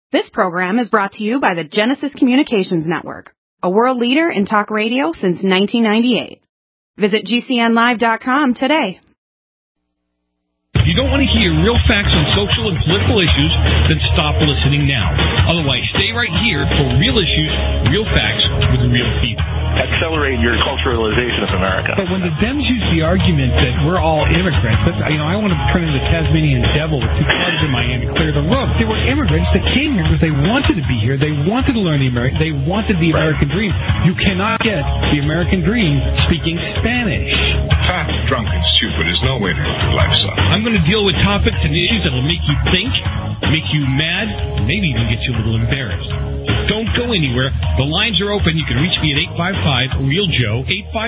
This program is brought to you by the Genesis Communications Network, a world leader in talk radio since 1998. Visit GCNlive.com today. If you don't want to hear real facts on social and political issues, then stop listening now. Otherwise, stay right here for real issues, real facts with real people. Accelerate your culturalization of America. But when the Dems use the argument that we're all immigrants, I want to turn into the Tasmanian devil with two cards in my hand to clear the road. They were immigrants that came here because they wanted to be here. They wanted to learn they wanted the American dream. You cannot get the American dream speaking Spanish. Fat, drunk, and stupid is no way to live life, son. I'm going to deal with topics and issues that will make you think, make you mad, and maybe even get you a little embarrassed. Don't go anywhere. The lines are open. You can reach me at 855-REAL-JOE,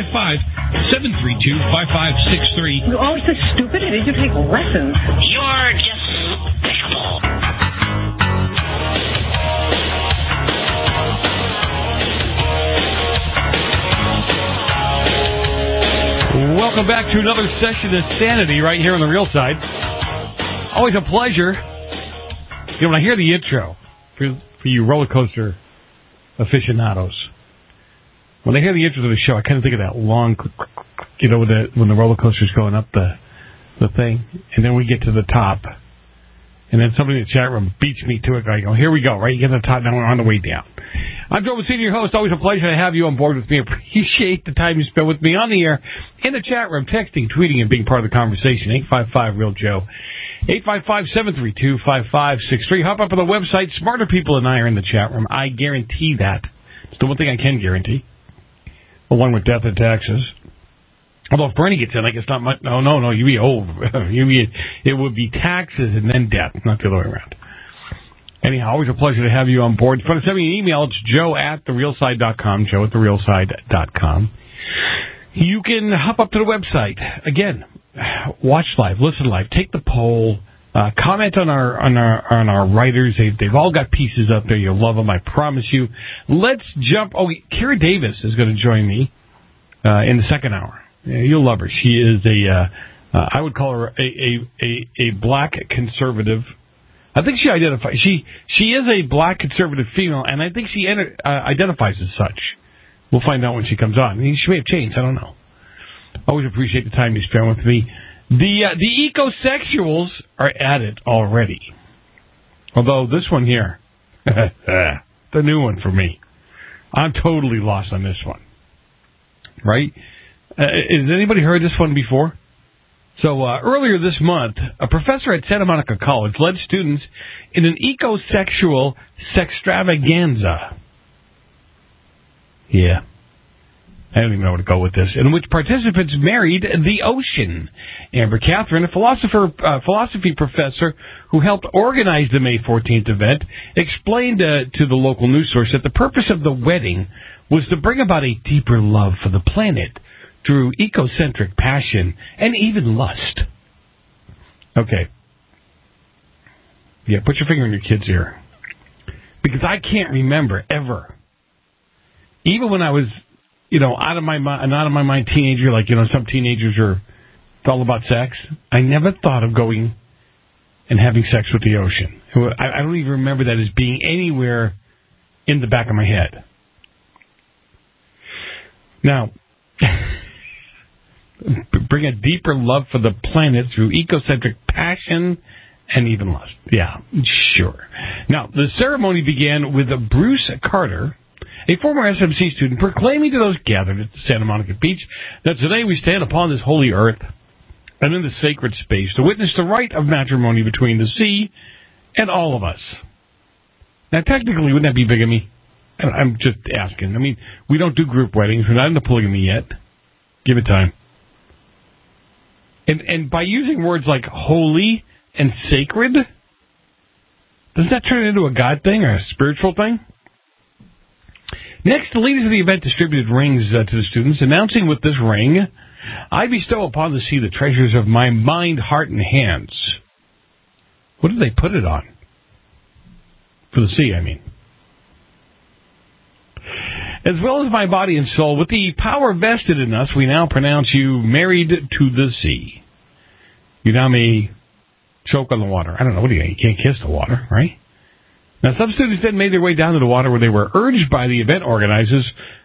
855-732-5563. You're always so stupid. Did you take lessons? You're just despicable. Welcome back to another session of Sanity right here on the Real Side. Always a pleasure. You know, when I hear the intro for you roller coaster aficionados, when I hear the intro to the show, I kind of think of that long, when the roller coaster's going up the thing, and then we get to the top, and then somebody in the chat room beats me to it. I go, here we go, right? You get to the top, now we're on the way down. I'm Joe Messina, your host. Always a pleasure to have you on board with me. Appreciate the time you spend with me on the air, in the chat room, texting, tweeting, and being part of the conversation. 855-REAL-JOE. 855-732-5563. Hop up on the website. Smarter people than I are in the chat room. I guarantee that. It's the one thing I can guarantee. Along with death and taxes. Although if Bernie gets in, I guess not much. No. You'd be old. It would be taxes and then death, not the other way around. Anyhow, always a pleasure to have you on board. If you want to send me an email, it's joe@therealside.com, joe@therealside.com. You can hop up to the website. Again, watch live, listen live, take the poll, comment on our writers. They've all got pieces up there. You'll love them, I promise you. Let's jump. Kara Davis is going to join me in the second hour. You'll love her. She is I would call her a black conservative. I think she identifies. She is a black conservative female, and I think she identifies as such. We'll find out when she comes on. I mean, she may have changed. I don't know. Always appreciate the time you spend with me. The ecosexuals are at it already. Although this one here, the new one for me. I'm totally lost on this one. Right? Has anybody heard this one before? So earlier this month, a professor at Santa Monica College led students in an ecosexual sextravaganza. Yeah. I don't even know where to go with this. In which participants married the ocean. Amber Catherine, a philosophy professor who helped organize the May 14th event, explained to the local news source that the purpose of the wedding was to bring about a deeper love for the planet through ecocentric passion and even lust. Okay. Yeah, put your finger in your kid's ear. Because I can't remember ever, even when I was, out of my mind teenager, like, some teenagers are all about sex. I never thought of going and having sex with the ocean. I don't even remember that as being anywhere in the back of my head. Now, bring a deeper love for the planet through ecocentric passion and even lust. Yeah, sure. Now, the ceremony began with Bruce Carter, a former SMC student, proclaiming to those gathered at Santa Monica Beach that today we stand upon this holy earth and in the sacred space to witness the rite of matrimony between the sea and all of us. Now, technically, wouldn't that be bigamy? I'm just asking. I mean, we don't do group weddings. We're not into polygamy yet. Give it time. And by using words like holy and sacred, does that turn into a God thing or a spiritual thing? Next, the leaders of the event distributed rings to the students, announcing with this ring, I bestow upon the sea the treasures of my mind, heart, and hands. What did they put it on? For the sea, I mean. As well as my body and soul, with the power vested in us, we now pronounce you married to the sea. You now may choke on the water. I don't know. What do you can't kiss the water, right? Now, some students then made their way down to the water where they were urged by the event organizers.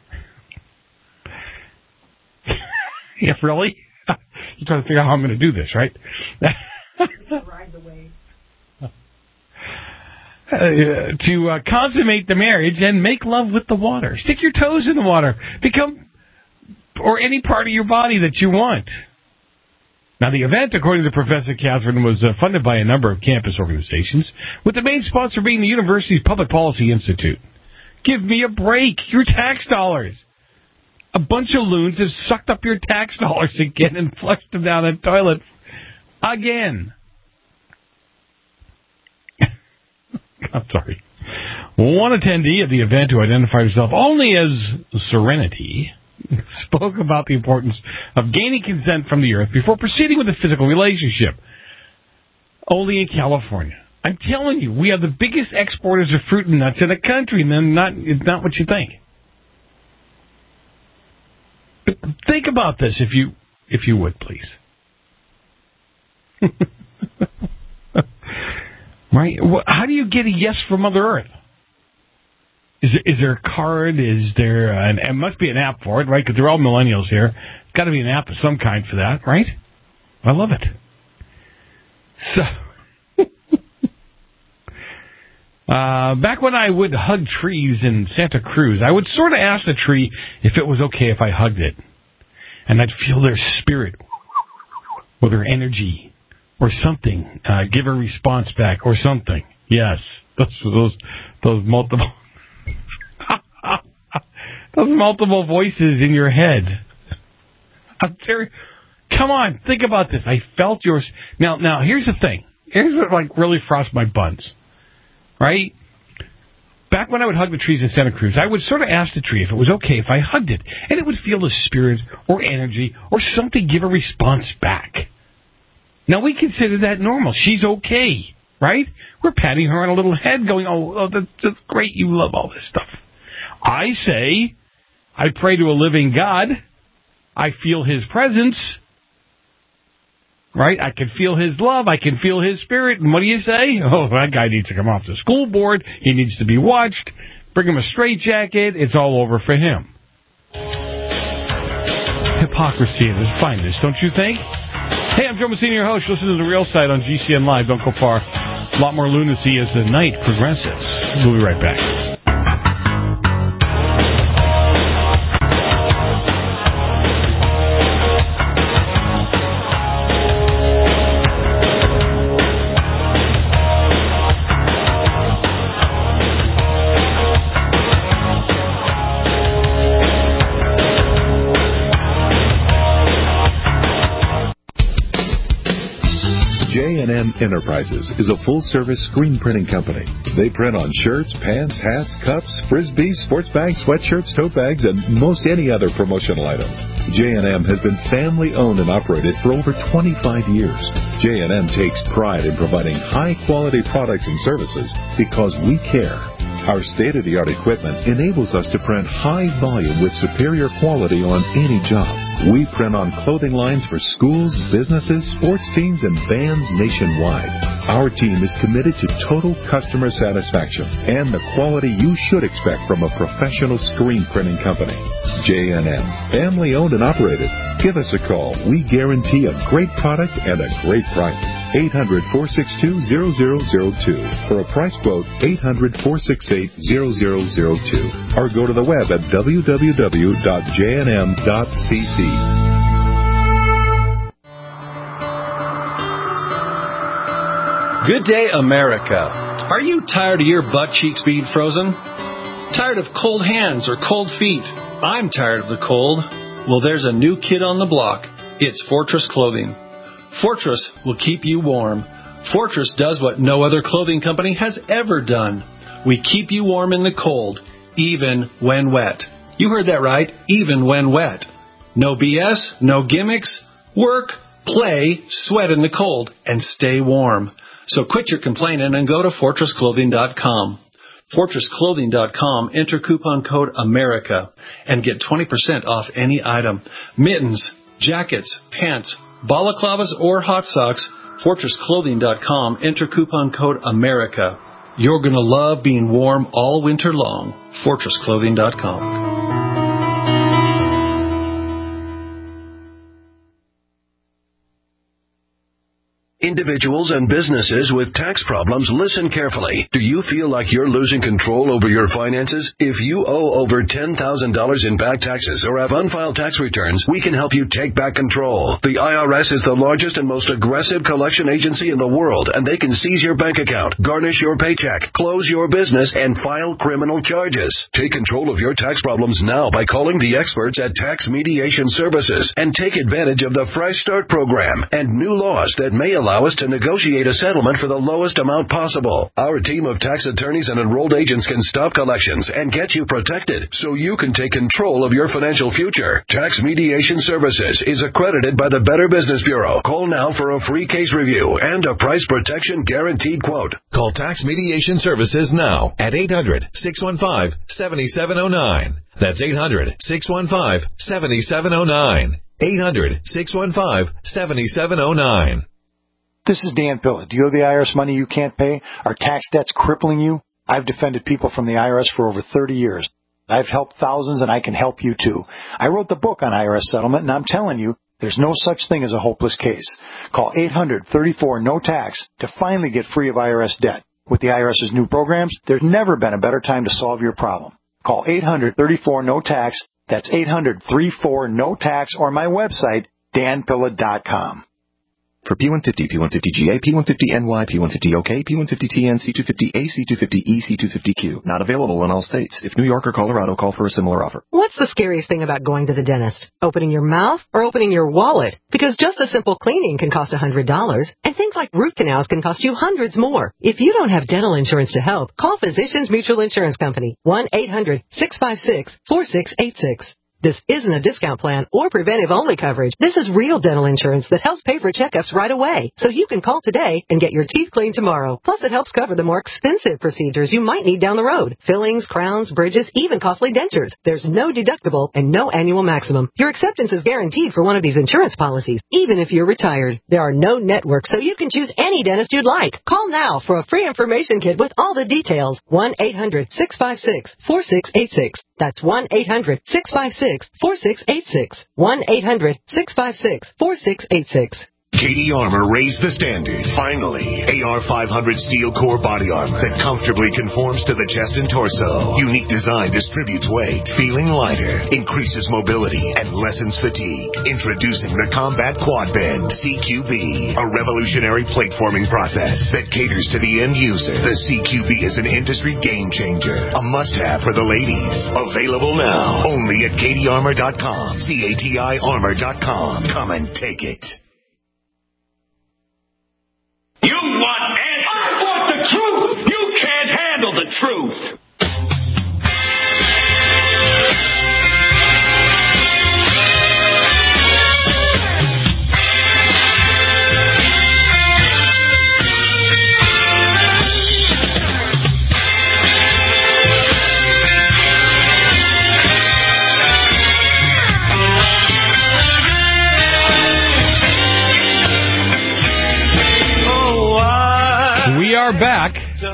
Yeah, really? You're trying to figure out how I'm going to do this, right? Ride the wave. To consummate the marriage and make love with the water. Stick your toes in the water. Or any part of your body that you want. Now, the event, according to Professor Catherine, was funded by a number of campus organizations, with the main sponsor being the university's Public Policy Institute. Give me a break. Your tax dollars. A bunch of loons have sucked up your tax dollars again and flushed them down the toilet again. I'm sorry. One attendee of the event, who identified herself only as Serenity, spoke about the importance of gaining consent from the earth before proceeding with a physical relationship. Only in California. I'm telling you, we are the biggest exporters of fruit and nuts in the country, and it's not what you think. But think about this, if you would, please. Right? How do you get a yes from Mother Earth? Is there a card? Is there it must be an app for it, right? Because they're all millennials here. It's got to be an app of some kind for that, right? I love it. So, back when I would hug trees in Santa Cruz, I would sort of ask the tree if it was okay if I hugged it. And I'd feel their spirit or their energy or something. Give a response back or something. Yes. Those multiple... Those multiple voices in your head. Come on, think about this. I felt yours. Now, here's the thing. Here's what really frosts my buns. Right? Back when I would hug the trees in Santa Cruz, I would sort of ask the tree if it was okay if I hugged it. And it would feel the spirit or energy or something give a response back. Now, we consider that normal. She's okay. Right? We're patting her on a little head going, oh that's great. You love all this stuff. I say, I pray to a living God. I feel His presence. Right? I can feel His love. I can feel His spirit. And what do you say? Oh, that guy needs to come off the school board. He needs to be watched. Bring him a straitjacket. It's all over for him. Hypocrisy in its finest, don't you think? Hey, I'm Joe Messina, your host. Listen to The Real Side on GCN Live. Don't go far. A lot more lunacy as the night progresses. We'll be right back. J&M Enterprises is a full-service screen printing company. They print on shirts, pants, hats, cups, frisbees, sports bags, sweatshirts, tote bags, and most any other promotional items. J&M has been family-owned and operated for over 25 years. J&M takes pride in providing high-quality products and services because we care. Our state-of-the-art equipment enables us to print high volume with superior quality on any job. We print on clothing lines for schools, businesses, sports teams, and bands nationwide. Our team is committed to total customer satisfaction and the quality you should expect from a professional screen printing company. J&M, family-owned and operated. Give us a call. We guarantee a great product and a great price. 800-462-0002. For a price quote, 800-468-0002. Or go to the web at www.jnm.cc. Good day, America. Are you tired of your butt cheeks being frozen? Tired of cold hands or cold feet? I'm tired of the cold. Well, there's a new kid on the block. It's Fortress Clothing. Fortress will keep you warm. Fortress does what no other clothing company has ever done. We keep you warm in the cold, even when wet. You heard that right, even when wet. No BS, no gimmicks. Work, play, sweat in the cold, and stay warm. So quit your complaining and go to FortressClothing.com. FortressClothing.com, enter coupon code AMERICA and get 20% off any item. Mittens, jackets, pants, balaclavas, or hot socks. FortressClothing.com, enter coupon code AMERICA. You're going to love being warm all winter long. FortressClothing.com. Individuals and businesses with tax problems, listen carefully. Do you feel like you're losing control over your finances? If you owe over $10,000 in back taxes or have unfiled tax returns, we can help you take back control. The IRS is the largest and most aggressive collection agency in the world, and they can seize your bank account, garnish your paycheck, close your business, and file criminal charges. Take control of your tax problems now by calling the experts at Tax Mediation Services and take advantage of the Fresh Start program and new laws that may allow us to negotiate a settlement for the lowest amount possible. Our team of tax attorneys and enrolled agents can stop collections and get you protected so you can take control of your financial future. Tax Mediation Services is accredited by the Better Business Bureau. Call now for a free case review and a price protection guaranteed quote. Call Tax Mediation Services now at 800-615-7709. That's 800-615-7709. 800-615-7709. This is Dan Pilla. Do you owe the IRS money you can't pay? Are tax debts crippling you? I've defended people from the IRS for over 30 years. I've helped thousands, and I can help you too. I wrote the book on IRS settlement, and I'm telling you, there's no such thing as a hopeless case. Call 800-34-NO-TAX to finally get free of IRS debt. With the IRS's new programs, there's never been a better time to solve your problem. Call 800-34-NO-TAX. That's 800-34-NO-TAX, or my website, danpilla.com. For P150, P150GA, P150NY, P150OK, P150TN, C250A, C250E, C250Q. Not available in all states. If New York or Colorado, call for a similar offer. What's the scariest thing about going to the dentist? Opening your mouth or opening your wallet? Because just a simple cleaning can cost $100, and things like root canals can cost you hundreds more. If you don't have dental insurance to help, call Physicians Mutual Insurance Company, 1-800-656-4686. This isn't a discount plan or preventive-only coverage. This is real dental insurance that helps pay for checkups right away. So you can call today and get your teeth cleaned tomorrow. Plus, it helps cover the more expensive procedures you might need down the road. Fillings, crowns, bridges, even costly dentures. There's no deductible and no annual maximum. Your acceptance is guaranteed for one of these insurance policies, even if you're retired. There are no networks, so you can choose any dentist you'd like. Call now for a free information kit with all the details. 1-800-656-4686. That's 1-800-656-4686. 1-800-656-4686. Katie Armor raised the standard. Finally, AR-500 steel core body armor that comfortably conforms to the chest and torso. Unique design distributes weight, feeling lighter, increases mobility, and lessens fatigue. Introducing the Combat Quad Bend CQB, a revolutionary plate forming process that caters to the end user. The CQB is an industry game changer, a must-have for the ladies. Available now, only at KatieArmor.com. CATIArmor.com. Come and take it. You want answers. I want the truth. You can't handle the truth. We are back.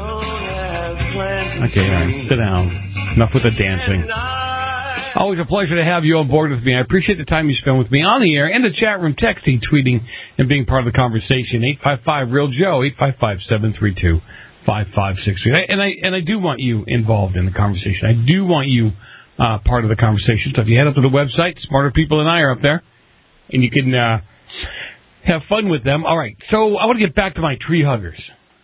Okay, sit down. Enough with the dancing. Always a pleasure to have you on board with me. I appreciate the time you spend with me on the air and the chat room, texting, tweeting, and being part of the conversation. 855-REAL-JOE, 855-732-5563. And I do want you involved in the conversation. I do want you part of the conversation. So if you head up to the website, Smarter People Than I are up there, and you can have fun with them. All right, so I want to get back to my tree huggers.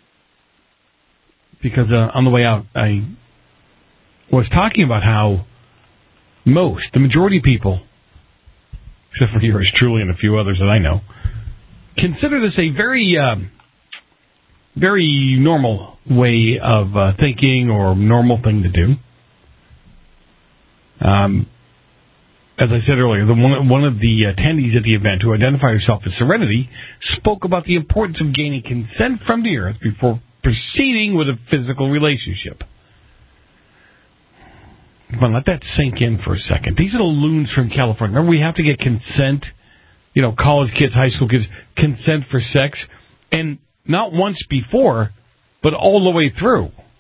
Because on the way out, I was talking about how the majority of people, except for yours truly and a few others that I know, consider this a very, very normal way of thinking or normal thing to do. As I said earlier, one of the attendees at the event, who identified herself as Serenity, spoke about the importance of gaining consent from the earth before proceeding with a physical relationship. Come on, let that sink in for a second. These little loons from California. Remember, we have to get consent, college kids, high school kids, consent for sex, and not once before, but all the way through.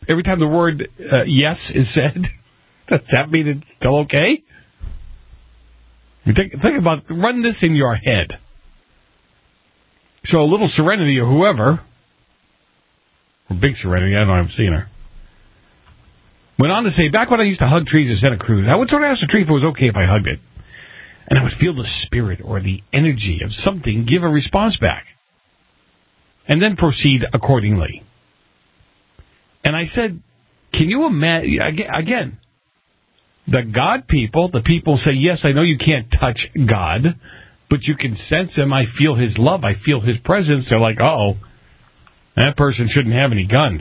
every time the word yes is said, does that mean it's still okay? You think about, run this in your head. So a little Serenity or whoever, or Big Serenity, I don't know, I haven't seen her, went on to say, back when I used to hug trees in Santa Cruz, I would sort of ask the tree if it was okay if I hugged it. And I would feel the spirit or the energy of something give a response back. And then proceed accordingly. And I said, can you imagine, again, the God people, the people say, yes, I know you can't touch God, but you can sense him. I feel his love. I feel his presence. They're like, uh-oh, that person shouldn't have any guns.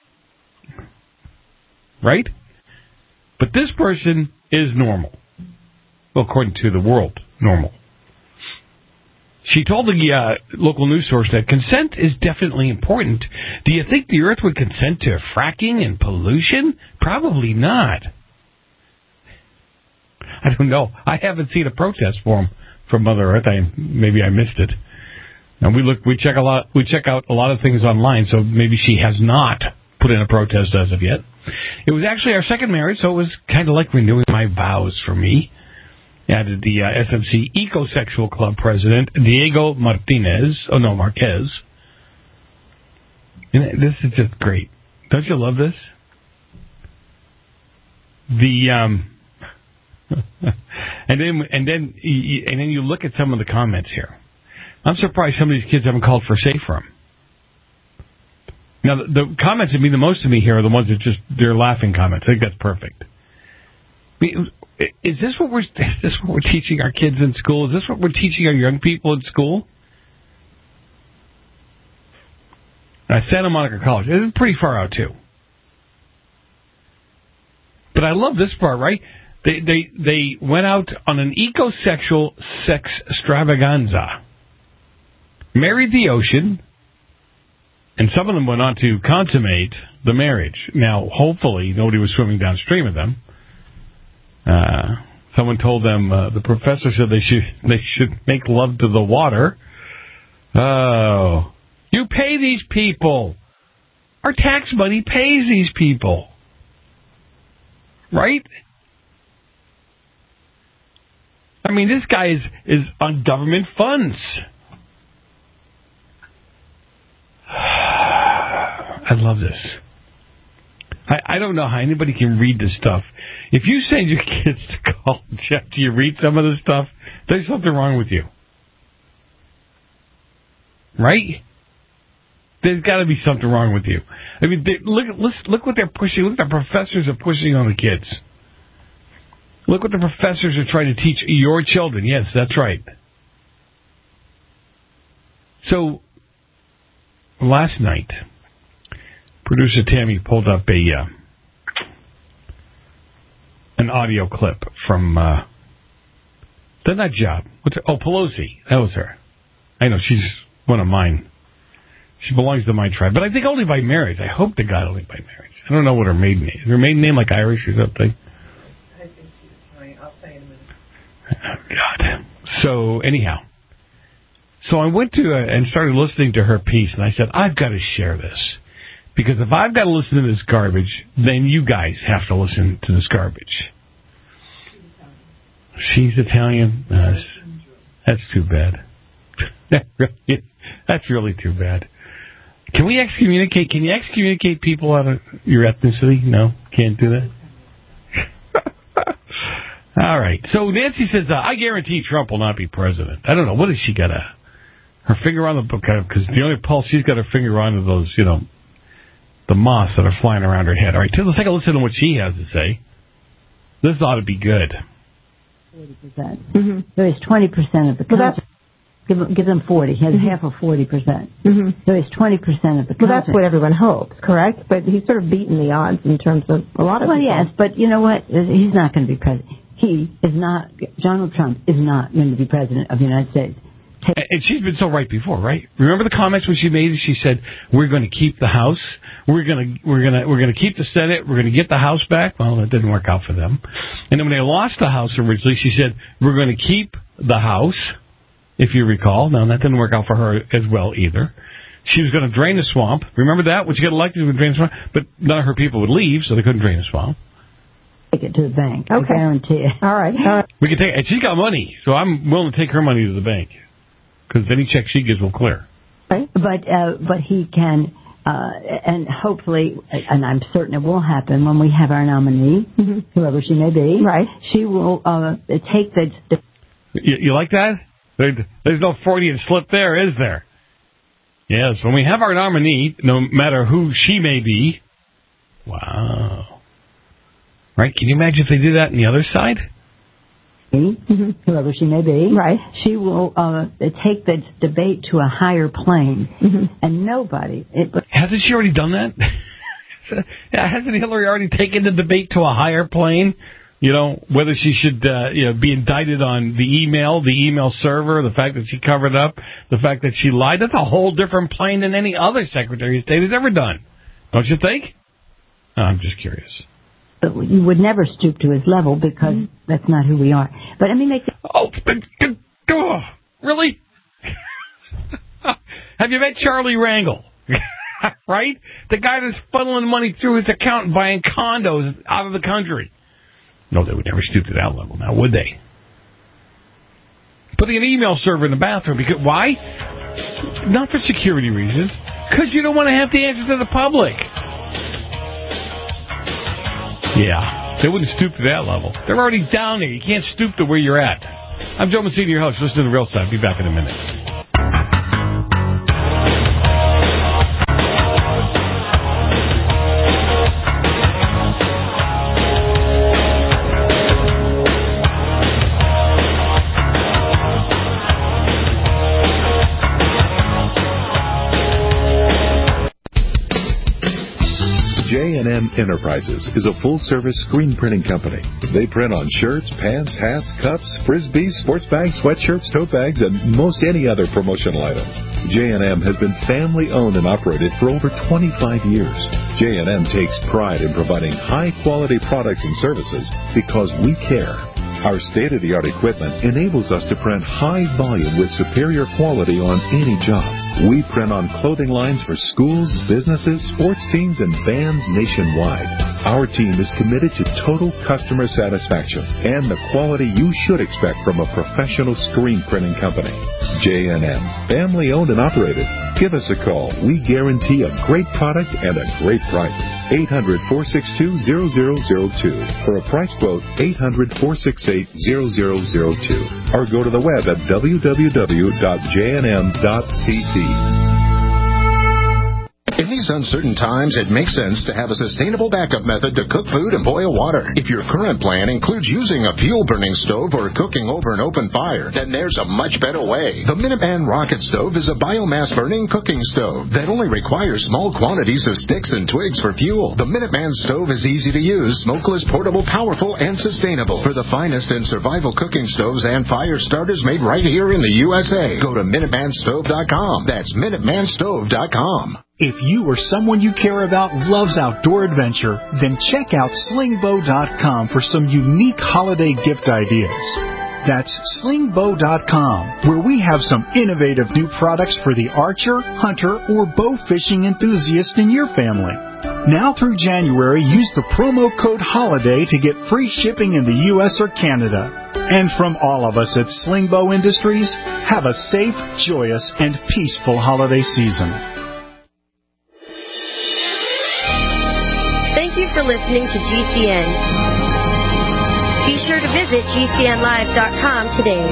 Right? But this person is normal. Well, according to the world, normal. She told the local news source that consent is definitely important. Do you think the Earth would consent to fracking and pollution? Probably not. I don't know. I haven't seen a protest form from Mother Earth. Maybe I missed it. And we check out a lot of things online, so maybe she has not put in a protest as of yet. It was actually our second marriage, so it was kind of like renewing my vows for me. Added the SMC Ecosexual Club president, Diego Marquez. And this is just great. Don't you love this? And then you look at some of the comments here. I'm surprised some of these kids haven't called for safe room. Now, the comments that mean the most to me here are the ones that they're laughing comments. I think that's perfect. Is this what we're teaching our kids in school? Is this what we're teaching our young people in school? Santa Monica College. It's pretty far out, too. But I love this part, right? They went out on an ecosexual sex extravaganza. Married the ocean. And some of them went on to consummate the marriage. Now, hopefully, nobody was swimming downstream of them. Someone told them, the professor said they should make love to the water. Oh. You pay these people. Our tax money pays these people. Right? I mean, this guy is on government funds. I love this. I don't know how anybody can read this stuff. If you send your kids to college after you read some of this stuff, there's something wrong with you. Right? There's got to be something wrong with you. I mean, look what they're pushing. Look what the professors are pushing on the kids. Look what the professors are trying to teach your children. Yes, that's right. So, last night, producer Tammy pulled up an audio clip from the nut job. Pelosi. That was her. I know, she's one of mine. She belongs to my tribe, but I think only by marriage. I hope to God only by marriage. I don't know what her maiden name is. Her maiden name like Irish or something? I think she's Italian. I'll say in a minute. Oh, God. So, anyhow. So I went to and started listening to her piece, and I said, I've got to share this. Because if I've got to listen to this garbage, then you guys have to listen to this garbage. She's Italian? That's too bad. That's really too bad. Can we excommunicate? Can you excommunicate people out of your ethnicity? No? Can't do that? All right. So Nancy says, I guarantee Trump will not be president. I don't know. What has she got her finger on the book? Because the only pulse she's got her finger on are those, the moths that are flying around her head. All right, let's take a listen to what she has to say. This ought to be good. 40%. Mm-hmm. There is 20% of the country. Give them 40. He has half of 40%. Mm-hmm. There is 20% of the country. Well, that's what everyone hopes, correct? But he's sort of beaten the odds in terms of a lot of people. Well, yes, but you know what? He's not going to be president. Donald Trump is not going to be president of the United States. And she's been so right before, right? Remember the comments when she made it? She said, "We're going to keep the House. We're going to keep the Senate. We're going to get the House back." Well, that didn't work out for them. And then when they lost the House originally, she said, "We're going to keep the House." If you recall, now that didn't work out for her as well either. She was going to drain the swamp. Remember that? When she got elected, she would drain the swamp. But none of her people would leave, so they couldn't drain the swamp. Take it to the bank. Okay. I guarantee it. All right. We can take, and she's got money, so I'm willing to take her money to the bank because any check she gives will clear. Right. But he can, and hopefully, and I'm certain it will happen when we have our nominee, whoever she may be. Right. She will take the. You like that? There's no Freudian slip there, is there? Yes. When we have our nominee, no matter who she may be. Wow. Right? Can you imagine if they did that on the other side? Whoever she may be. Right. She will take the debate to a higher plane. And nobody... Hasn't she already done that? Hasn't Hillary already taken the debate to a higher plane? You know, whether she should be indicted on the email server, the fact that she covered up, the fact that she lied. That's a whole different plane than any other Secretary of State has ever done. Don't you think? I'm just curious. You would never stoop to his level because that's not who we are. But I mean, really? Have you met Charlie Rangel? Right? The guy that's funneling money through his account and buying condos out of the country. No, they would never stoop to that level now, would they? Putting an email server in the bathroom. Because why? Not for security reasons. Because you don't want to have to answer to the public. Yeah, they wouldn't stoop to that level. They're already down there. You can't stoop to where you're at. I'm Joe Mancini, your host. Listen to The Real Stuff. Be back in a minute. J&M Enterprises is a full-service screen printing company. They print on shirts, pants, hats, cups, frisbees, sports bags, sweatshirts, tote bags, and most any other promotional items. J&M has been family-owned and operated for over 25 years. J&M takes pride in providing high-quality products and services because we care. Our state-of-the-art equipment enables us to print high volume with superior quality on any job. We print on clothing lines for schools, businesses, sports teams, and bands nationwide. Our team is committed to total customer satisfaction and the quality you should expect from a professional screen printing company. J&M, family-owned and operated. Give us a call. We guarantee a great product and a great price. 800-462-0002. For a price quote, 800-468-0002. Or go to the web at www.jnm.cc. In these uncertain times, it makes sense to have a sustainable backup method to cook food and boil water. If your current plan includes using a fuel-burning stove or cooking over an open fire, then there's a much better way. The Minuteman Rocket Stove is a biomass-burning cooking stove that only requires small quantities of sticks and twigs for fuel. The Minuteman Stove is easy to use, smokeless, portable, powerful, and sustainable. For the finest in survival cooking stoves and fire starters made right here in the USA, go to MinutemanStove.com. That's MinutemanStove.com. If you or someone you care about loves outdoor adventure, then check out slingbow.com for some unique holiday gift ideas. That's slingbow.com, where we have some innovative new products for the archer, hunter, or bow fishing enthusiast in your family. Now through January, use the promo code HOLIDAY to get free shipping in the U.S. or Canada. And from all of us at Slingbow Industries, have a safe, joyous, and peaceful holiday season. Thank you for listening to GCN. Be sure to visit GCNlive.com today.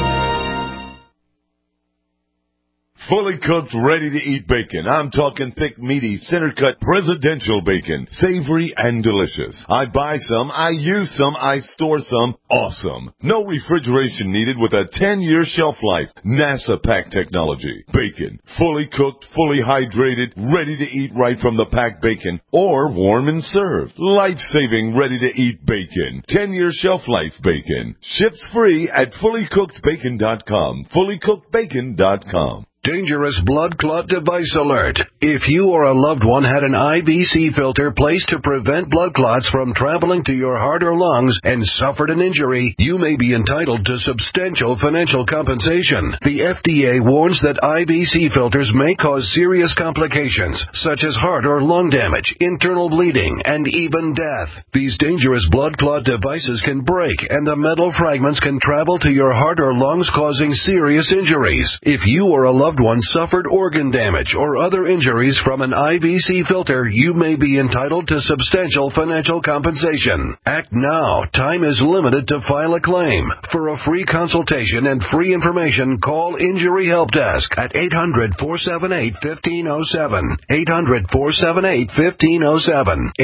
Fully cooked, ready-to-eat bacon. I'm talking thick, meaty, center-cut presidential bacon. Savory and delicious. I buy some, I use some, I store some. Awesome. No refrigeration needed with a 10-year shelf life. NASA pack technology. Bacon. Fully cooked, fully hydrated, ready to eat right from the packed bacon. Or warm and served. Life-saving, ready-to-eat bacon. 10-year shelf life bacon. Ships free at fullycookedbacon.com. Fullycookedbacon.com. Dangerous blood clot device alert. If you or a loved one had an IVC filter placed to prevent blood clots from traveling to your heart or lungs and suffered an injury, you may be entitled to substantial financial compensation. The FDA warns that IVC filters may cause serious complications, such as heart or lung damage, internal bleeding, and even death. These dangerous blood clot devices can break, and the metal fragments can travel to your heart or lungs, causing serious injuries. If you or a loved one suffered organ damage or other injuries from an IVC filter, you may be entitled to substantial financial compensation. Act now. Time is limited to file a claim. For a free consultation and free information, call Injury Help Desk at 800-478-1507. 800-478-1507.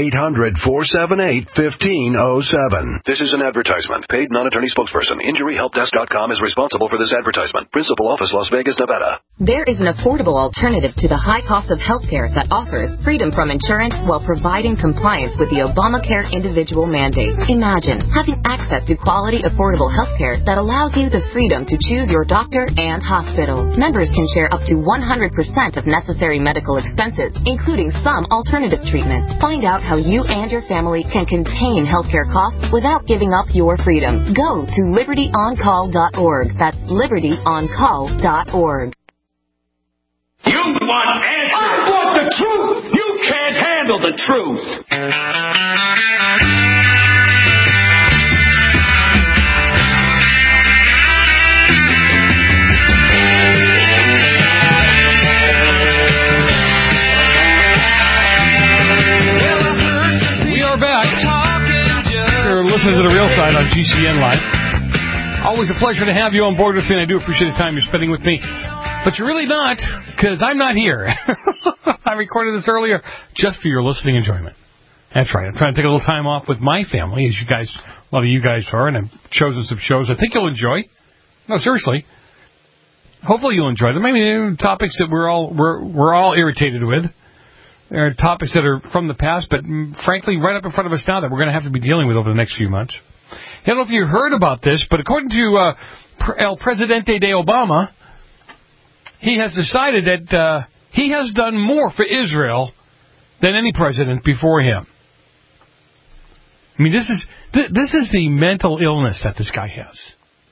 800-478-1507. This is an advertisement. Paid non-attorney spokesperson. InjuryHelpDesk.com is responsible for this advertisement. Principal office, Las Vegas, Nevada. There is an affordable alternative to the high cost of health care that offers freedom from insurance while providing compliance with the Obamacare individual mandate. Imagine having access to quality, affordable health care that allows you the freedom to choose your doctor and hospital. Members can share up to 100% of necessary medical expenses, including some alternative treatments. Find out how you and your family can contain healthcare costs without giving up your freedom. Go to libertyoncall.org. That's libertyoncall.org. You want answers. I want the truth. You can't handle the truth. We are back. You're listening to The Real Side on GCN Live. Always a pleasure to have you on board with me, and I do appreciate the time you're spending with me. But you're really not, because I'm not here. I recorded this earlier just for your listening enjoyment. That's right. I'm trying to take a little time off with my family, as you guys, a lot of you guys are, and I've chosen some shows I think you'll enjoy. No, seriously. Hopefully you'll enjoy them. I mean, topics that we're all irritated with. There are topics that are from the past, but frankly, right up in front of us now that we're going to have to be dealing with over the next few months. I don't know if you heard about this, but according to El Presidente de Obama, he has decided that he has done more for Israel than any president before him. I mean, this is the mental illness that this guy has.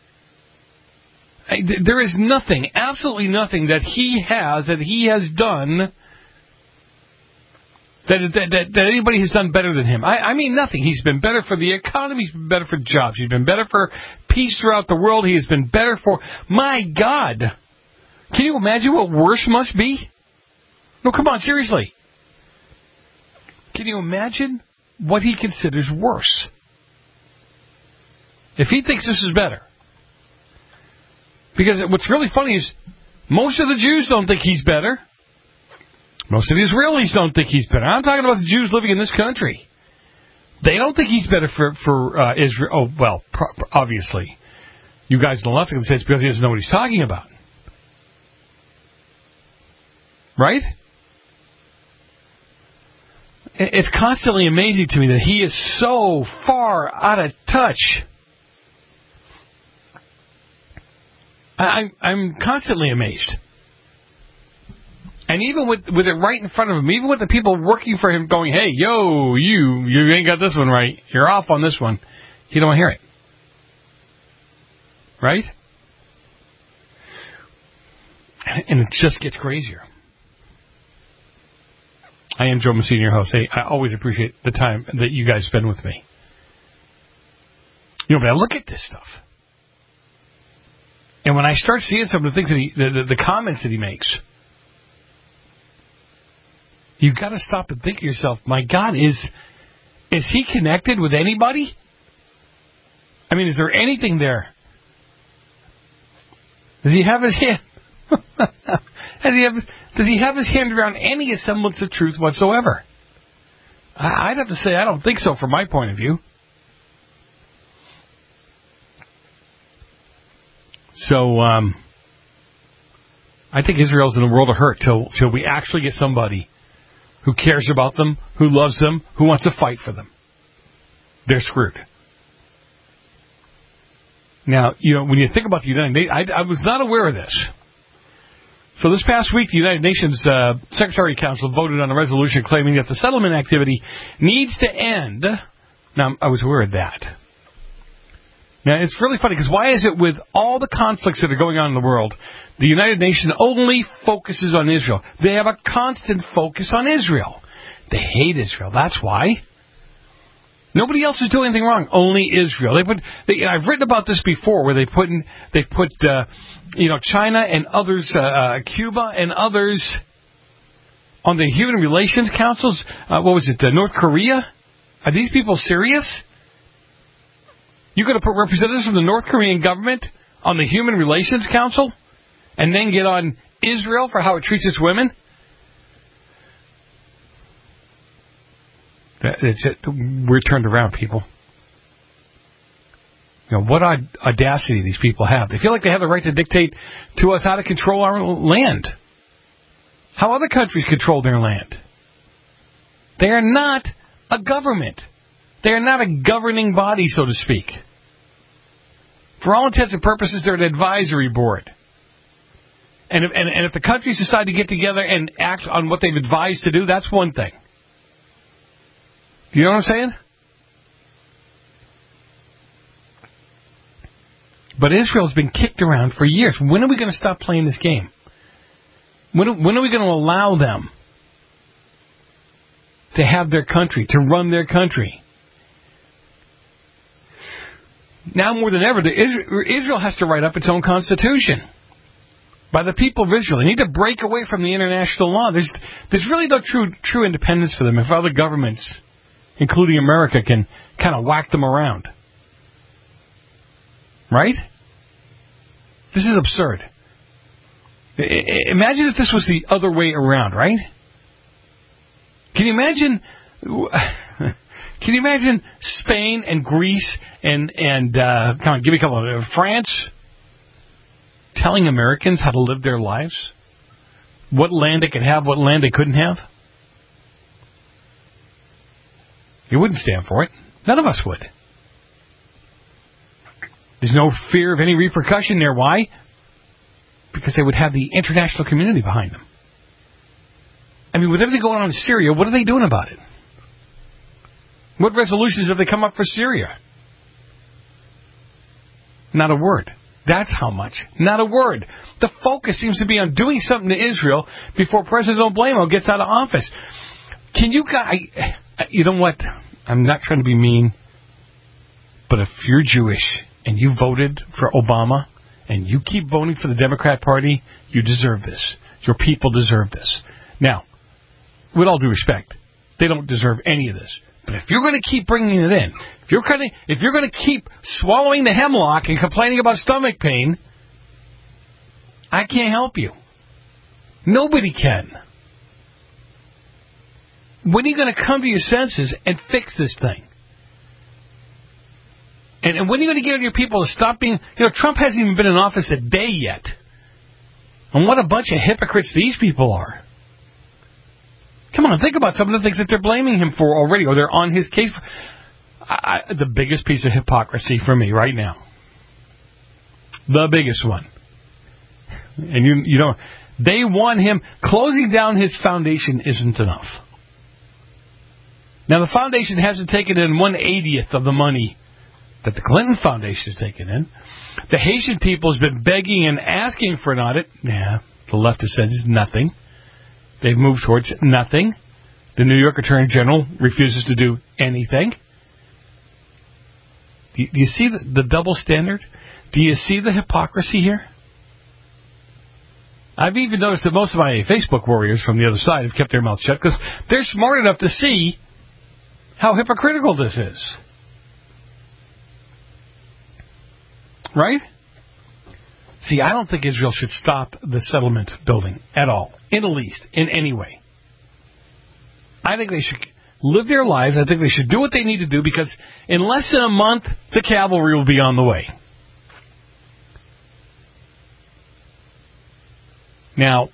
There is nothing, absolutely nothing that he has done that anybody has done better than him. I mean nothing. He's been better for the economy. He's been better for jobs. He's been better for peace throughout the world. He has been better for... My God! Can you imagine what worse must be? No, come on, seriously. Can you imagine what he considers worse? If he thinks this is better. Because what's really funny is most of the Jews don't think he's better. Most of the Israelis don't think he's better. I'm talking about the Jews living in this country. They don't think he's better for Israel. Oh, well, obviously. You guys on the left can say it's because he doesn't know what he's talking about. Right? It's constantly amazing to me that he is so far out of touch. I'm constantly amazed. And even with it right in front of him, even with the people working for him going, hey, yo, you ain't got this one right. You're off on this one. He don't want to hear it. Right? And it just gets crazier. I am Joe Messina, your host. Hey, I always appreciate the time that you guys spend with me. But I look at this stuff. And when I start seeing some of the things that the comments that he makes, you've got to stop and think to yourself, my God, is he connected with anybody? I mean, is there anything there? Does he have his hand? Does he have his hand around any semblance of truth whatsoever? I'd have to say I don't think so from my point of view. So, I think Israel's in a world of hurt till we actually get somebody who cares about them, who loves them, who wants to fight for them. They're screwed. Now, when you think about the United Nations, I was not aware of this. So this past week, the United Nations Secretary Council voted on a resolution claiming that the settlement activity needs to end. Now, I was aware of that. Now, it's really funny, because why is it with all the conflicts that are going on in the world, the United Nations only focuses on Israel? They have a constant focus on Israel. They hate Israel. That's why. Nobody else is doing anything wrong. Only Israel. I've written about this before, where they've put China and others, Cuba and others, on the Human Relations Councils. North Korea? Are these people serious? You're going to put representatives from the North Korean government on the Human Relations Council, and then get on Israel for how it treats its women? We're turned around, people. What audacity these people have. They feel like they have the right to dictate to us how to control our land. How other countries control their land. They are not a government. They are not a governing body, so to speak. For all intents and purposes, they're an advisory board. And if the countries decide to get together and act on what they've advised to do, that's one thing. Do you know what I'm saying? But Israel's been kicked around for years. When are we going to stop playing this game? When are we going to allow them to have their country, to run their country? Now more than ever, Israel has to write up its own constitution by the people of Israel. They need to break away from the international law. There's really no true independence for them if other governments, including America, can kind of whack them around. Right? This is absurd. Imagine if this was the other way around, right? Can you imagine Spain and Greece and give me a couple of France telling Americans how to live their lives? What land they could have, what land they couldn't have? You wouldn't stand for it. None of us would. There's no fear of any repercussion there. Why? Because they would have the international community behind them. I mean, with everything going on in Syria, what are they doing about it? What resolutions have they come up for Syria? Not a word. That's how much. Not a word. The focus seems to be on doing something to Israel before President Obama gets out of office. Can you guys... You know what? I'm not trying to be mean, but if you're Jewish and you voted for Obama and you keep voting for the Democrat Party, you deserve this. Your people deserve this. Now, with all due respect, they don't deserve any of this. But if you're going to keep bringing it in, if you're going to keep swallowing the hemlock and complaining about stomach pain, I can't help you. Nobody can. When are you going to come to your senses and fix this thing? And when are you going to get your people to stop being... Trump hasn't even been in office a day yet. And what a bunch of hypocrites these people are. Come on, think about some of the things that they're blaming him for already, or they're on his case. The biggest piece of hypocrisy for me right now. The biggest one. And they want him... Closing down his foundation isn't enough. Now, the foundation hasn't taken in 1/80th of the money that the Clinton Foundation has taken in. The Haitian people has been begging and asking for an audit. Yeah, the left has said it's nothing. They've moved towards nothing. The New York Attorney General refuses to do anything. Do you see the double standard? Do you see the hypocrisy here? I've even noticed that most of my Facebook warriors from the other side have kept their mouths shut because they're smart enough to see how hypocritical this is. Right? See, I don't think Israel should stop the settlement building at all, in the least, in any way. I think they should live their lives. I think they should do what they need to do because in less than a month, the cavalry will be on the way. Now,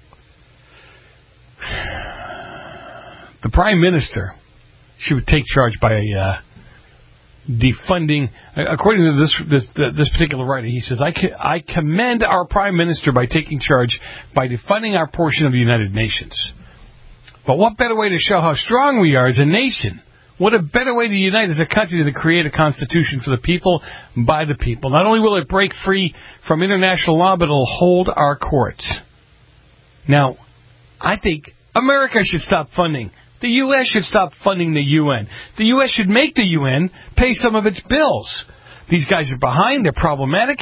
the Prime Minister... She would take charge by defunding. According to this particular writer, he says, I commend our Prime Minister by taking charge by defunding our portion of the United Nations. But what better way to show how strong we are as a nation? What a better way to unite as a country than to create a constitution for the people, by the people. Not only will it break free from international law, but it will hold our courts. Now, I think America should stop funding. The U.S. should stop funding the UN. The U.S. should make the UN pay some of its bills. These guys are behind. They're problematic.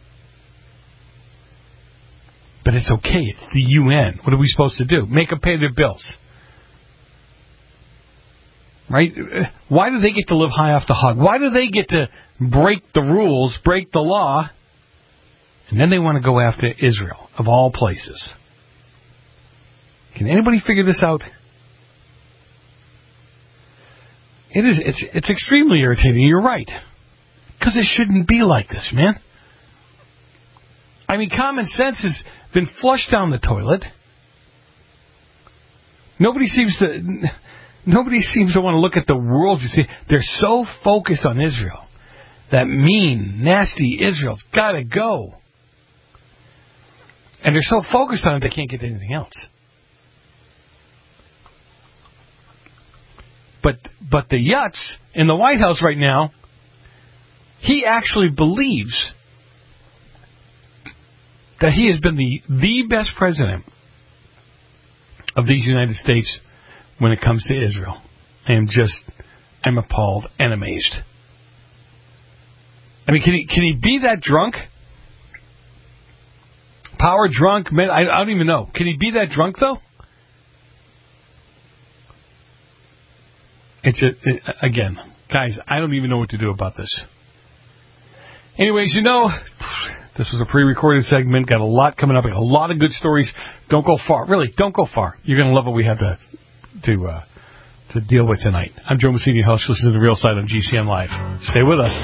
But it's okay. It's the UN. What are we supposed to do? Make them pay their bills. Right? Why do they get to live high off the hog? Why do they get to break the rules, break the law, and then they want to go after Israel, of all places? Can anybody figure this out? It's extremely irritating. You're right. Because it shouldn't be like this, man. I mean, common sense has been flushed down the toilet. Nobody seems to want to look at the world. You see, they're so focused on Israel. That mean, nasty Israel's got to go. And they're so focused on it, they can't get anything else. But the Yutz in the White House right now, he actually believes that he has been the best president of these United States when it comes to Israel. I'm appalled and amazed. I mean, can he be that drunk? Power drunk? I don't even know. Can he be that drunk, though? Again, guys, I don't even know what to do about this. Anyways, this was a pre-recorded segment. Got a lot coming up. Got a lot of good stories. Don't go far. Really, don't go far. You're going to love what we have to deal with tonight. I'm Joe Messini, host. Listen to The Real Side on GCN Live. Stay with us.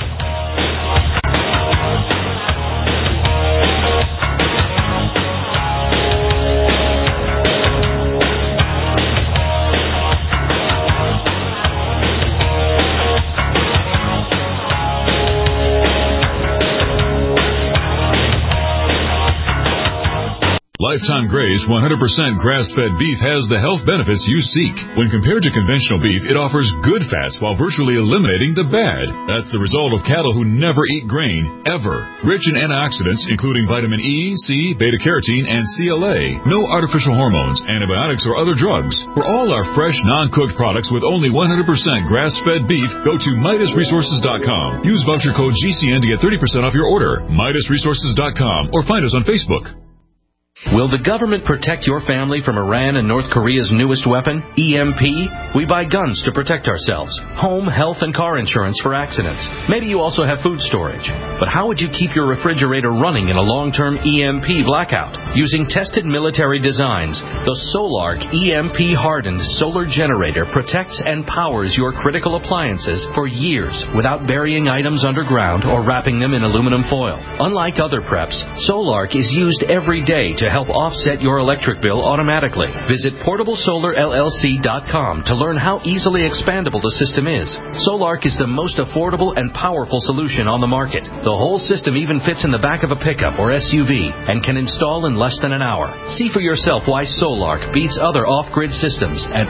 Lifetime Graze 100% grass-fed beef has the health benefits you seek. When compared to conventional beef, it offers good fats while virtually eliminating the bad. That's the result of cattle who never eat grain, ever. Rich in antioxidants, including vitamin E, C, beta-carotene, and CLA. No artificial hormones, antibiotics, or other drugs. For all our fresh, non-cooked products with only 100% grass-fed beef, go to MidasResources.com. Use voucher code GCN to get 30% off your order. MidasResources.com, or find us on Facebook. Will the government protect your family from Iran and North Korea's newest weapon, EMP? We buy guns to protect ourselves, home, health, and car insurance for accidents. Maybe you also have food storage. But how would you keep your refrigerator running in a long-term EMP blackout? Using tested military designs, the Solark EMP-hardened solar generator protects and powers your critical appliances for years without burying items underground or wrapping them in aluminum foil. Unlike other preps, Solark is used every day to help offset your electric bill automatically. Visit PortableSolarLLC.com to learn how easily expandable the system is. Solark is the most affordable and powerful solution on the market. The whole system even fits in the back of a pickup or SUV and can install in less than an hour. See for yourself why Solark beats other off-grid systems at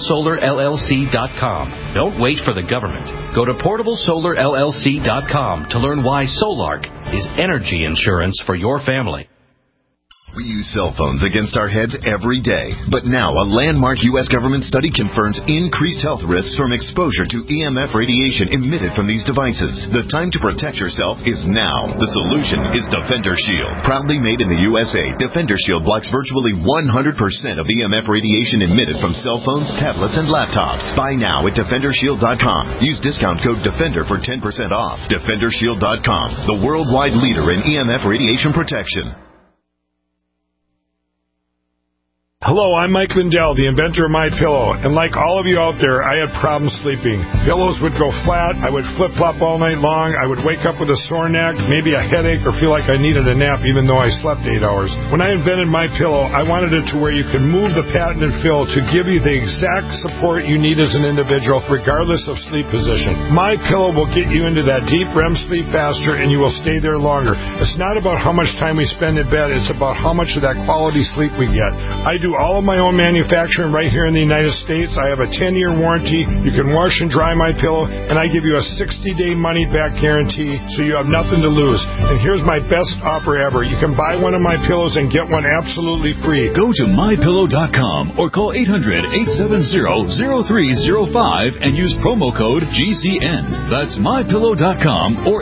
PortableSolarLLC.com. Don't wait for the government. Go to PortableSolarLLC.com to learn why Solark is energy insurance for your family. We use cell phones against our heads every day. But now a landmark U.S. government study confirms increased health risks from exposure to EMF radiation emitted from these devices. The time to protect yourself is now. The solution is Defender Shield. Proudly made in the USA, Defender Shield blocks virtually 100% of EMF radiation emitted from cell phones, tablets, and laptops. Buy now at DefenderShield.com. Use discount code DEFENDER for 10% off. DefenderShield.com, the worldwide leader in EMF radiation protection. Hello, I'm Mike Lindell, the inventor of MyPillow, and like all of you out there, I had problems sleeping. Pillows would go flat, I would flip-flop all night long, I would wake up with a sore neck, maybe a headache, or feel like I needed a nap even though I slept 8 hours. When I invented MyPillow, I wanted it to where you can move the patented fill to give you the exact support you need as an individual, regardless of sleep position. MyPillow will get you into that deep REM sleep faster, and you will stay there longer. It's not about how much time we spend in bed, it's about how much of that quality sleep we get. I do all of my own manufacturing right here in the United States. I have a 10-year warranty. You can wash and dry my pillow, and I give you a 60-day money-back guarantee, so you have nothing to lose. And here's my best offer ever. You can buy one of my pillows and get one absolutely free. Go to mypillow.com or call 800-870-0305 and use promo code GCN. That's mypillow.com or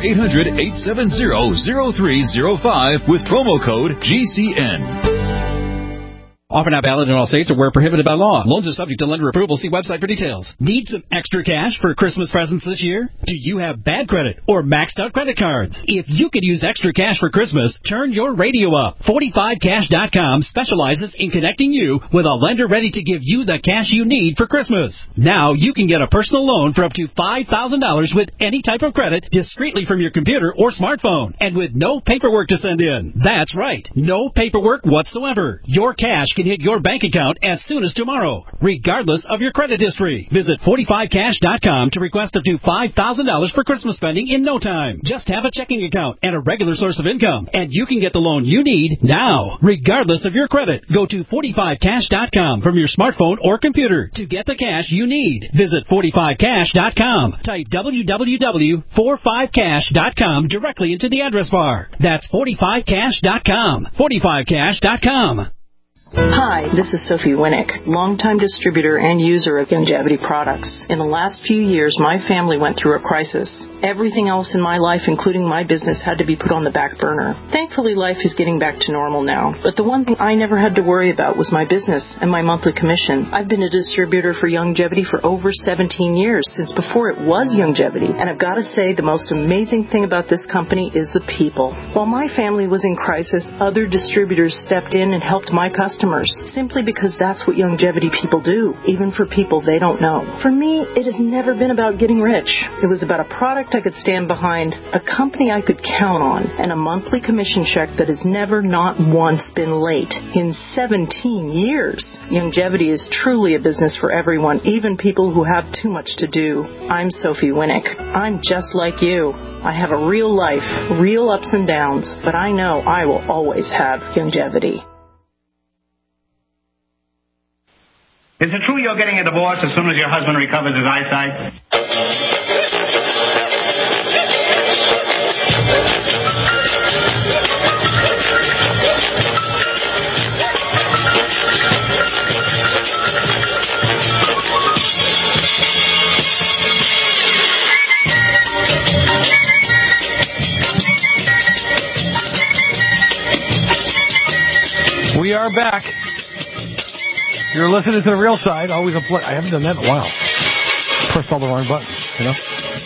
800-870-0305 with promo code GCN. Offer not valid in all states or where prohibited by law. Loans are subject to lender approval. See website for details. Need some extra cash for Christmas presents this year? Do you have bad credit or maxed out credit cards? If you could use extra cash for Christmas, turn your radio up. 45cash.com specializes in connecting you with a lender ready to give you the cash you need for Christmas. Now you can get a personal loan for up to $5,000 with any type of credit discreetly from your computer or smartphone and with no paperwork to send in. That's right. No paperwork whatsoever. Your cash can hit your bank account as soon as tomorrow, regardless of your credit history. Visit 45cash.com to request up to $5,000 for Christmas spending in no time. Just have a checking account and a regular source of income, and you can get the loan you need now, regardless of your credit. Go to 45cash.com from your smartphone or computer to get the cash you need. Visit 45cash.com. Type www.45cash.com directly into the address bar. That's 45cash.com. 45cash.com. Hi, this is Sophie Winnick, longtime distributor and user of Youngevity products. In the last few years, my family went through a crisis. Everything else in my life, including my business, had to be put on the back burner. Thankfully, life is getting back to normal now. But the one thing I never had to worry about was my business and my monthly commission. I've been a distributor for Youngevity for over 17 years, since before it was Youngevity. And I've got to say, the most amazing thing about this company is the people. While my family was in crisis, other distributors stepped in and helped my customers, simply because that's what Youngevity people do, even for people they don't know. For me, it has never been about getting rich. It was about a product I could stand behind, a company I could count on, and a monthly commission check that has never, not once, been late in 17 years. Youngevity is truly a business for everyone, even people who have too much to do. I'm Sophie Winnick. I'm just like you. I have a real life, real ups and downs, but I know I will always have Youngevity. Is it true you're getting a divorce as soon as your husband recovers his eyesight? We are back. You're listening to The Real Side. Always a I haven't done that in a while. Pressed all the wrong buttons, you know.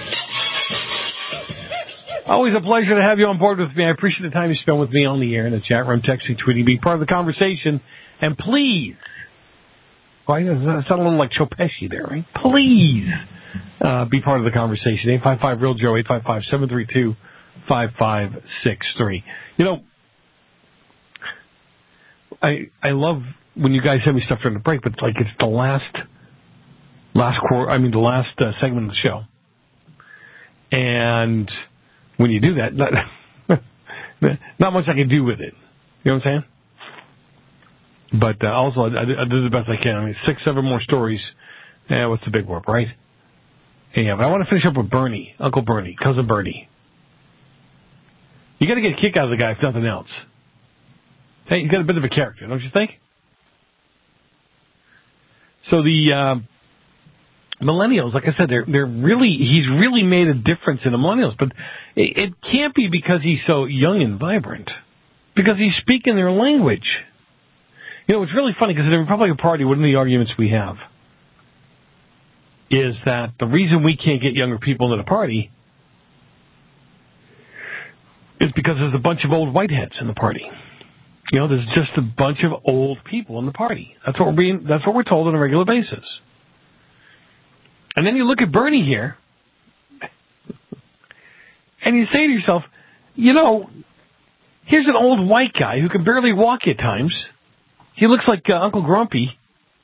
Always a pleasure to have you on board with me. I appreciate the time you spend with me on the air, in the chat room, texting, tweeting, being part of the conversation. And please, why does that sound a little like Joe Pesci there, right? Please be part of the conversation. 855-REAL-JOE, 855-732-5563. You know, I love when you guys send me stuff during the break, but it's like it's the last segment of the show. And when you do that, not much I can do with it. You know what I'm saying? But also, I do the best I can. I mean, 6-7 more stories. What's the big whoop, right? Yeah, but I want to finish up with Bernie, Uncle Bernie, Cousin Bernie. You got to get a kick out of the guy, if nothing else. Hey, he's got a bit of a character, don't you think? So the millennials, like I said, he's really made a difference in the millennials, but it can't be because he's so young and vibrant, because he's speaking their language. You know, it's really funny because in the Republican Party, one of the arguments we have is that the reason we can't get younger people into the party is because there's a bunch of old whiteheads in the party. There's just a bunch of old people in the party. That's what we're told on a regular basis. And then you look at Bernie here, and you say to yourself, here's an old white guy who can barely walk at times. He looks like Uncle Grumpy.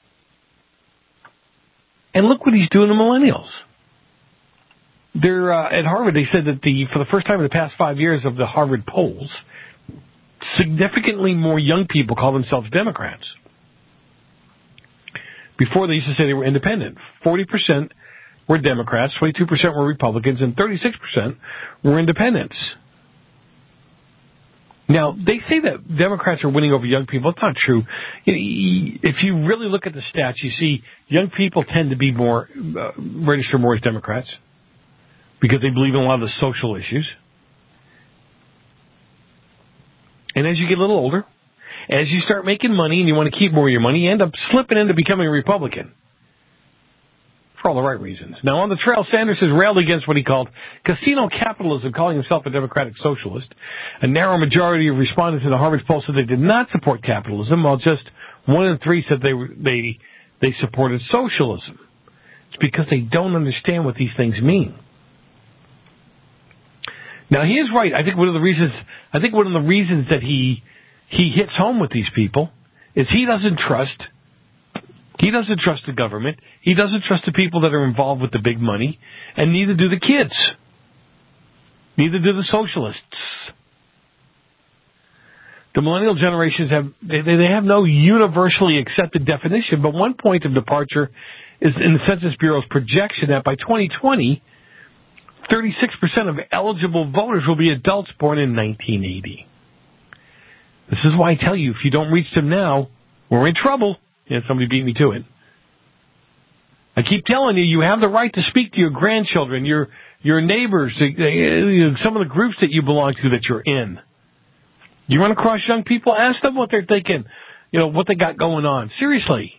And look what he's doing to millennials. They're at Harvard. They said that for the first time in the past 5 years of the Harvard polls, significantly more young people call themselves Democrats. Before, they used to say they were independent. 40% were Democrats, 22% were Republicans, and 36% were independents. Now, they say that Democrats are winning over young people. It's not true. If you really look at the stats, you see young people tend to be more, register more as Democrats because they believe in a lot of the social issues. And as you get a little older, as you start making money and you want to keep more of your money, you end up slipping into becoming a Republican. For all the right reasons. Now, on the trail, Sanders has railed against what he called casino capitalism, calling himself a democratic socialist. A narrow majority of respondents in the Harvard poll said they did not support capitalism, while just 1 in 3 said they supported socialism. It's because they don't understand what these things mean. Now, he is right. I think one of the reasons that he hits home with these people is he doesn't trust the government. He doesn't trust the people that are involved with the big money, and neither do the kids. Neither do the socialists. The millennial generations have no universally accepted definition, but one point of departure is in the Census Bureau's projection that by 2020, 36% of eligible voters will be adults born in 1980. This is why I tell you, if you don't reach them now, we're in trouble. Yeah, somebody beat me to it. I keep telling you, you have the right to speak to your grandchildren, your neighbors, some of the groups that you belong to that you're in. You run across young people, ask them what they're thinking, what they got going on. Seriously.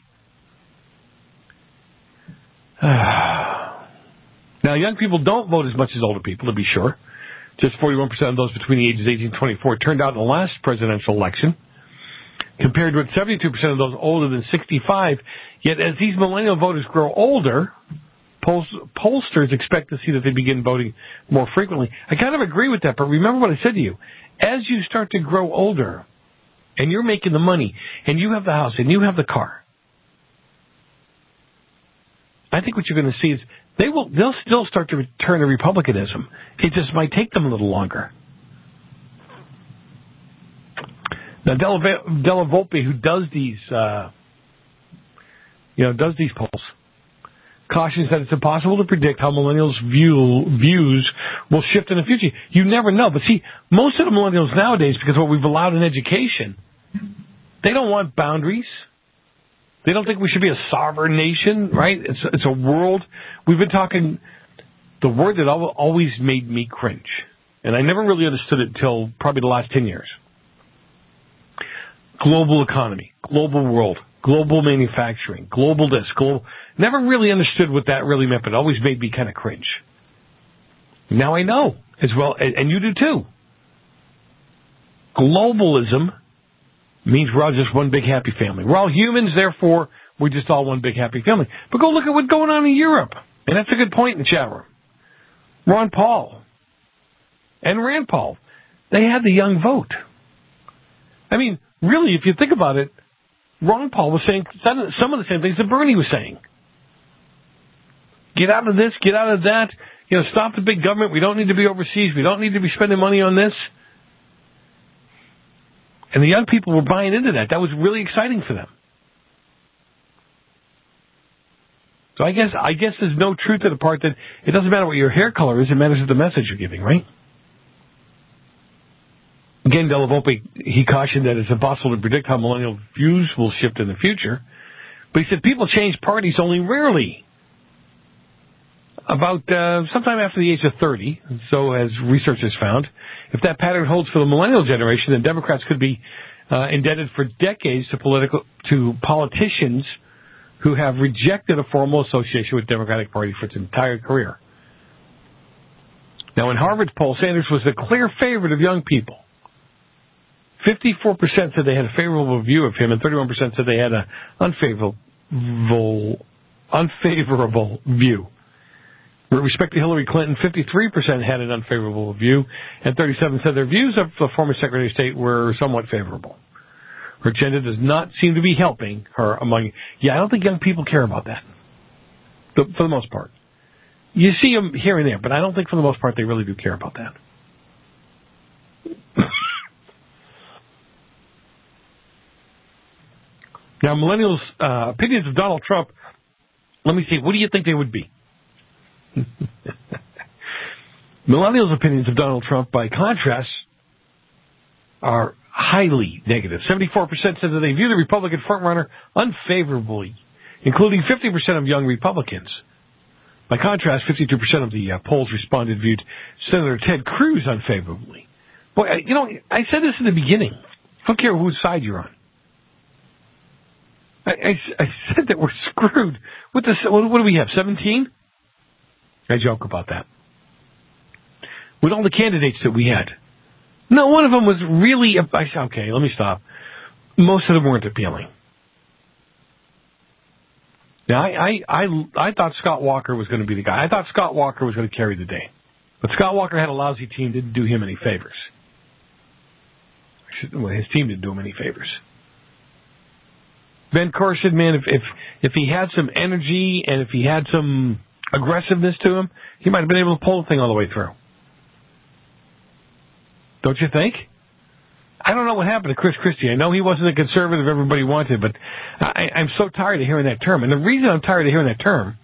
Now, young people don't vote as much as older people, to be sure. Just 41% of those between the ages of 18 and 24 turned out in the last presidential election, compared with 72% of those older than 65. Yet as these millennial voters grow older, pollsters expect to see that they begin voting more frequently. I kind of agree with that, but remember what I said to you. As you start to grow older, and you're making the money, and you have the house, and you have the car, I think what you're going to see is they'll still start to return to Republicanism. It just might take them a little longer. Now, Della Volpe, who does these polls, cautions that it's impossible to predict how millennials' views will shift in the future. You never know. But see, most of the millennials nowadays, because of what we've allowed in education, they don't want boundaries. They don't think we should be a sovereign nation, right? It's a world. We've been talking the word that always made me cringe, and I never really understood it until probably the last 10 years. Global economy, global world, global manufacturing, global this, global. Never really understood what that really meant, but it always made me kind of cringe. Now I know as well, and you do too. Globalism means we're all just one big happy family. We're all humans, therefore we're just all one big happy family. But go look at what's going on in Europe. And that's a good point in the chat room. Ron Paul and Rand Paul, they had the young vote. I mean, really, if you think about it, Ron Paul was saying some of the same things that Bernie was saying. Get out of this, get out of that. Stop the big government. We don't need to be overseas. We don't need to be spending money on this. And the young people were buying into that. That was really exciting for them. So I guess there's no truth to the part that it doesn't matter what your hair color is. It matters what the message you're giving, right? Again, Della Volpe, he cautioned that it's impossible to predict how millennial views will shift in the future. But he said people change parties only rarely. About sometime after the age of 30, so as researchers found. If that pattern holds for the millennial generation, then Democrats could be indebted for decades to politicians who have rejected a formal association with the Democratic Party for its entire career. Now, in Harvard's poll, Sanders was the clear favorite of young people. 54% said they had a favorable view of him, and 31% said they had an unfavorable view. With respect to Hillary Clinton, 53% had an unfavorable view, and 37% said their views of the former Secretary of State were somewhat favorable. Her agenda does not seem to be helping her among... Yeah, I don't think young people care about that, for the most part. You see them here and there, but I don't think for the most part they really do care about that. Now, millennials' opinions of Donald Trump, let me see, what do you think they would be? Millennials' opinions of Donald Trump, by contrast, are highly negative. 74% said that they view the Republican frontrunner unfavorably, including 50% of young Republicans. By contrast, 52% of the polls responded viewed Senator Ted Cruz unfavorably. Boy, I said this in the beginning. I don't care whose side you're on. I said that we're screwed. What do we have, 17? I joke about that. With all the candidates that we had, no one of them was really... Okay, let me stop. Most of them weren't appealing. Now, I thought Scott Walker was going to be the guy. I thought Scott Walker was going to carry the day. But Scott Walker had a lousy team, didn't do him any favors. His team didn't do him any favors. Ben Carson, man, if he had some energy and if he had some aggressiveness to him, he might have been able to pull the thing all the way through. Don't you think? I don't know what happened to Chris Christie. I know he wasn't the conservative everybody wanted, but I'm so tired of hearing that term. And the reason I'm tired of hearing that term,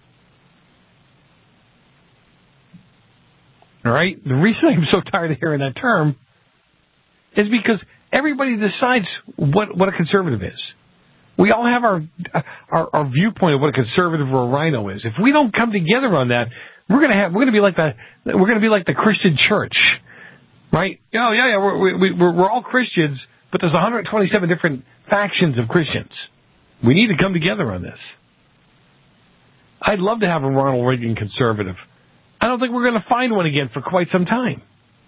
all right, the reason I'm so tired of hearing that term is because everybody decides what a conservative is. We all have our viewpoint of what a conservative or a rhino is. If we don't come together on that, we're gonna be like the Christian church, right? Yeah. We're all Christians, but there's 127 different factions of Christians. We need to come together on this. I'd love to have a Ronald Reagan conservative. I don't think we're going to find one again for quite some time.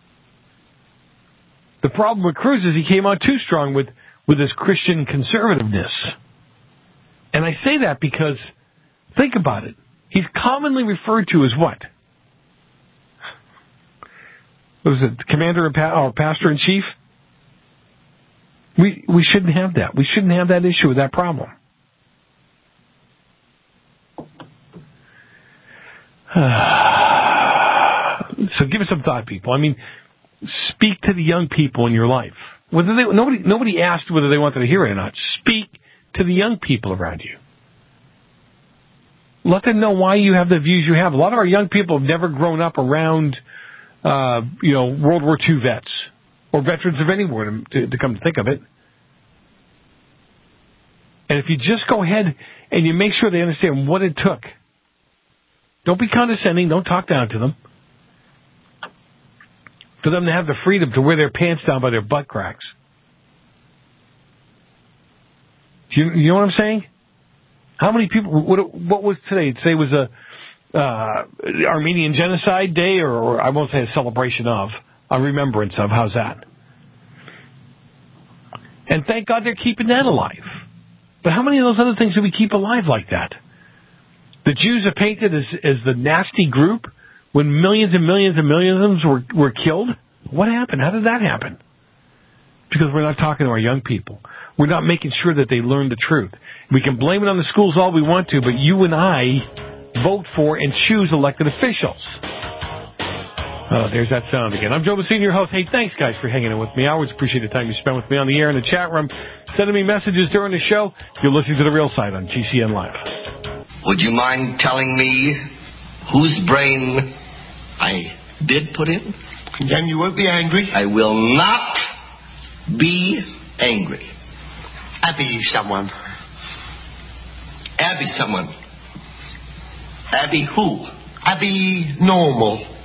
The problem with Cruz is he came out too strong with his Christian conservativeness. And I say that because, think about it. He's commonly referred to as what? What was it, commander or pastor-in-chief? We shouldn't have that. We shouldn't have that issue with that problem. So give it some thought, people. I mean, speak to the young people in your life. Nobody asked whether they wanted to hear it or not. Speak to the young people around you. Let them know why you have the views you have. A lot of our young people have never grown up around, World War II vets or veterans of any war, to come to think of it. And if you just go ahead and you make sure they understand what it took, don't be condescending. Don't talk down to them. For them to have the freedom to wear their pants down by their butt cracks. You know what I'm saying? How many people... What was today? Today was a Armenian Genocide Day, or I won't say a celebration of, a remembrance of. How's that? And thank God they're keeping that alive. But how many of those other things do we keep alive like that? The Jews are painted as the nasty group when millions and millions and millions of them were killed. What happened? How did that happen? Because we're not talking to our young people. We're not making sure that they learn the truth. We can blame it on the schools all we want to, but you and I vote for and choose elected officials. Oh, there's that sound again. I'm Joe Messina, your host. Hey, thanks, guys, for hanging in with me. I always appreciate the time you spend with me on the air in the chat room, sending me messages during the show. You're listening to The Real Side on GCN Live. Would you mind telling me whose brain I did put in? Then you won't be angry? I will not be angry. Abby someone. Abby someone. Abby who? Abby normal.